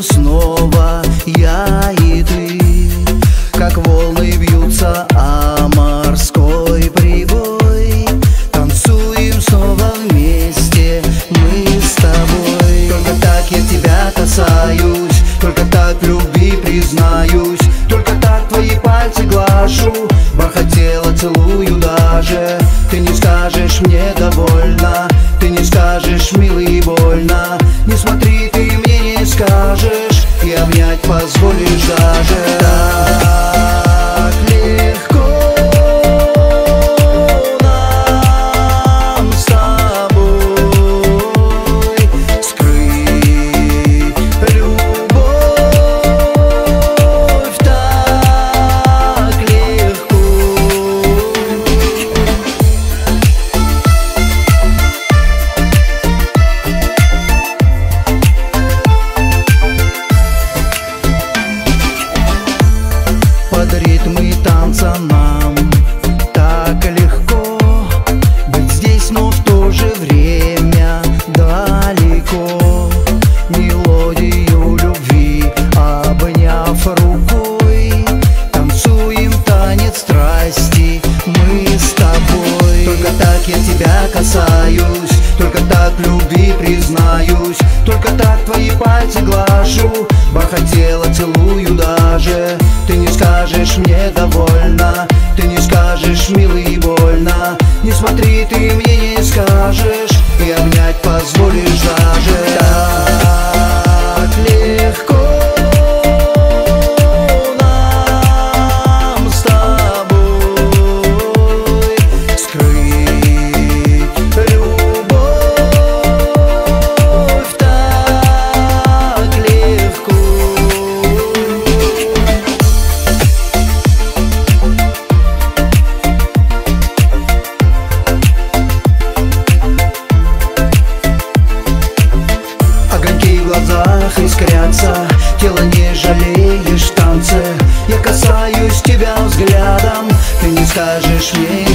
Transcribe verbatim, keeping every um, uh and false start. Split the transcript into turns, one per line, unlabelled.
танцуем снова я и ты, как волны бьются о морской прибой. Танцуем снова вместе мы с тобой. Только так я тебя касаюсь, только так в любви признаюсь, только так твои пальцы глажу, бархатела целую даже. Ты не скажешь мне довольно, ты не скажешь милый больно. Не смотри, ты мне не скажешь, и обнять позволишь даже. Так легко нам с тобой скрыть любовь, так легко. Под ритмы танца нам так легко быть здесь, но в то же время далеко. Мелодию любви обняв рукой, танцуем танец страсти мы с тобой. Только так я тебя касаюсь, только так в любви признаюсь, только так твои пальцы глажу, бархатела целую даже. Ты не скажешь мне довольно, ты не скажешь милый больно. Не смотри, ты мне не скажешь, и обнять позволишь даже. Так легко нам с тобой скрыть любовь, так легко. Огоньки в глазах искрятся, тело не жалеешь в танце. Я касаюсь тебя взглядом, ты не скажешь мне